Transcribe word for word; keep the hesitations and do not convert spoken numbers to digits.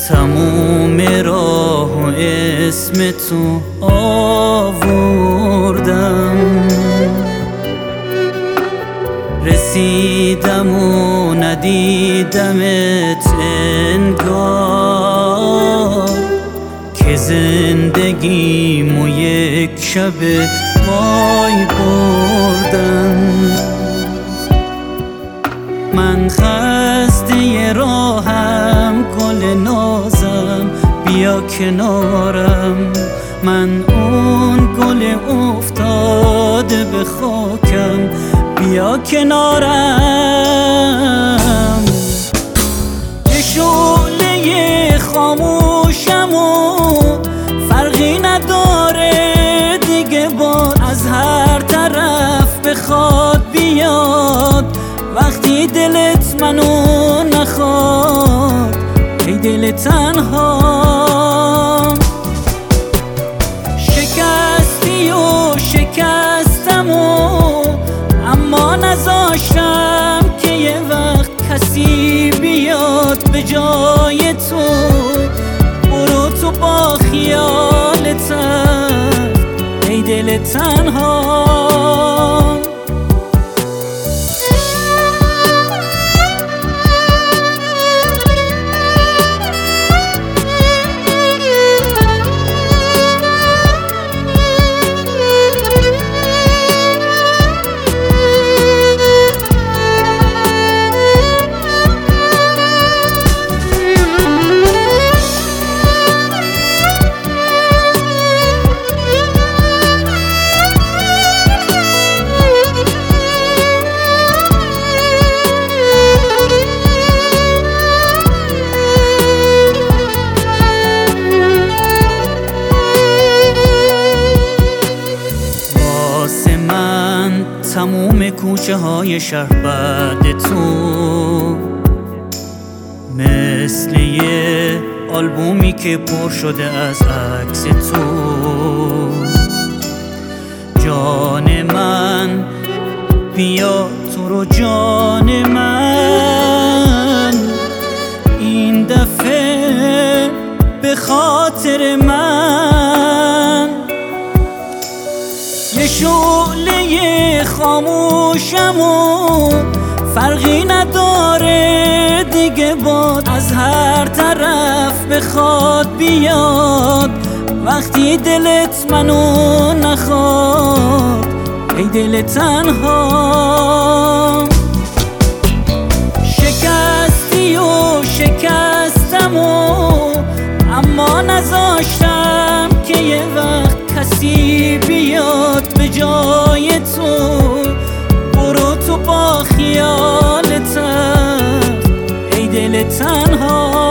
تموم راه و اسم تو آوردم، رسیدم و ندیدمت انگار که زندگیمو یک شب وای بردم. من خسته راهم گل نازم بیا کنارم، من اون گل افتاده به خاکم بیا کنارم. یه شعله خاموشم و فرقی نداره دیگه باد از هر طرف بخواد بیاد، وقتی دلت منو نخواد ای دل تنها. شکستی و شکستم و اما نذاشتم که یه وقت کسی بیاد به جای تو. برو تو با خیالت ای دل تنها. تموم کوچه های شهر بعد تو مثل یه آلبومی که پر شده از عکس تو. جان من بیا تو رو جان من، این دفعه به خاطر من. یه شعله خاموشم و فرقی نداره دیگه باد از هر طرف بخواد بیاد، وقتی دلت منو نخواد ای دل تنها. شکستی و شکستم و اما نذاشتم که یه وقت کسی بیاد به جای تو. برو تو با خیالت ای دل تنها.